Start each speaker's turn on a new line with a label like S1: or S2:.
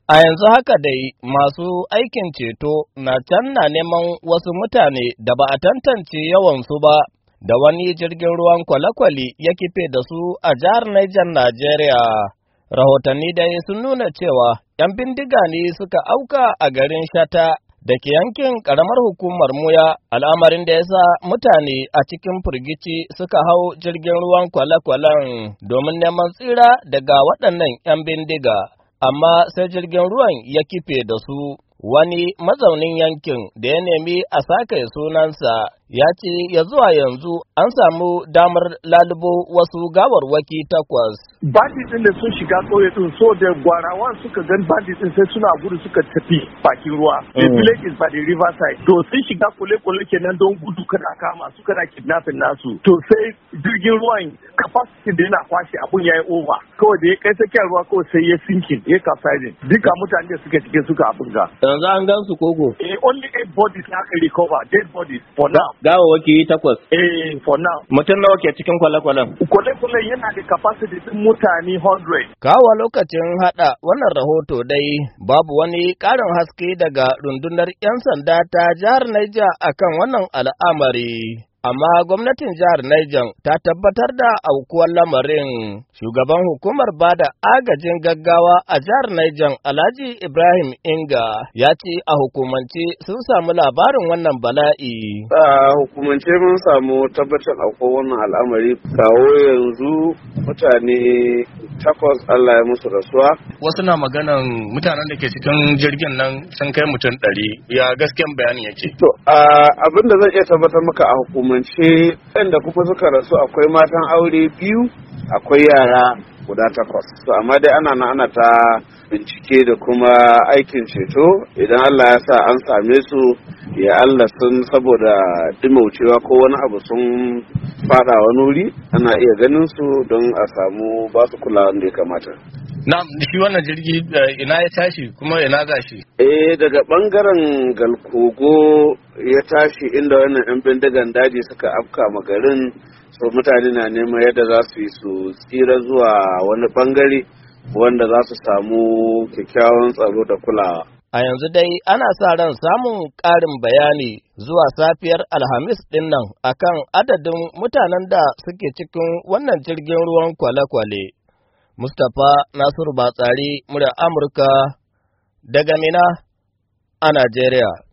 S1: A yanzu haka dai masu aikin ceto na can na neman wasu mutane da ba a tantance yawansu ba da wani jirgin ruwan kwale-kwale ya kife da su a jihar Niger, Najeriya. Rahotanni dai sun nuna cewa ‘yan bindiga ne suka auka a garin Shata da ke yankin ƙaramar hukumar Muya, al'amarin da ya sa mutane a cikin firgici suka hau jirgin ruwan kwale-kwalen domin neman tsira daga waɗannan ‘yan bindiga. Amma sai jirgin ruwan ya kife da su. Wani mazaunin yankin da ya nemi a sake sunansa ya ce ya zuwa yanzu an samu damar lalubo wasu gawarwaki 8.
S2: Bandit ɗin da sun shiga ƙauye ɗin, so da gwarawan suka gan bandit ɗin sai suna gudu suka tafi bakin ruwa. The village is by the river side. To sun shiga kule-kule kenan don gudu kada kama su kada kidnapping nasu. To sai jirgin ruwan capacity da yana kwashe abun yayi over. Kawai da ya kai tsakiyar ruwa kawai sai ya sinking, ya capsizing. Duka mutane da suke cikin suka abun ga.
S1: Yanzu an gan su koko?
S2: Only 8 bodies na aka recover, dead bodies for now.
S1: Gawawwaki 8.
S2: For now.
S1: Mutum nawa ke cikin kwale-kwalen?
S2: Kwale-kwalen yana da capacity din mutane 100.
S1: Kawo lokacin hada wannan rahoto dai babu wani ƙarin haske daga rundunar 'yan sanda ta jihar Niger akan wannan al'amari. Amma gwamnatin jihar Niger ta tabbatar da aukuwar lamarin. Shugaban hukumar bada agajin gaggawa a jihar Niger, Alhaji Ibrahim Inga, ya ce a hukumance sun samu labarin wannan bala'i.
S3: A hukumance mun samu tabbatar aukuwar wannan al'amari. Kawo yanzu mutane 8 Allah ya musu rasuwa.
S1: Wasu na maganan mutanen da ke cikin jirgin nan sun kai mutum 100. Ya gaskiyan bayanin yake?
S3: To, abin da zan iya tabbatar maka a hukumance da kuma suka rasu akwai matan aure 2, akwai yara guda 8. To, amma dai ana ta bincike da kuma aikin ceto idan Allah ya sa an same su ya Allah sun saboda dimaucewa ko wani abu sun fada wani wuri ana iya ganin su don a samu ba su kulawa da ya kamata.
S1: Na shi wannan jirgi ina ya tashi kuma ina za shi?
S3: Daga bangaren Galkogo ya tashi inda wannan 'yan bindigan daji suka afka garin, so mutane na neman yadda za su yi su tsira zuwa wani bangare wanda za su samu kyakkyawan tsaro da kulawa.
S1: A yanzu dai ana sa ran samun ƙarin bayani zuwa safiyar Alhamis ɗin nan akan adadin mutanen da suke cikin wannan jirgin ruwan kwale-kwale. Mustapha Nasiru Batsari, murya Amurka, daga Mina a Najeriya.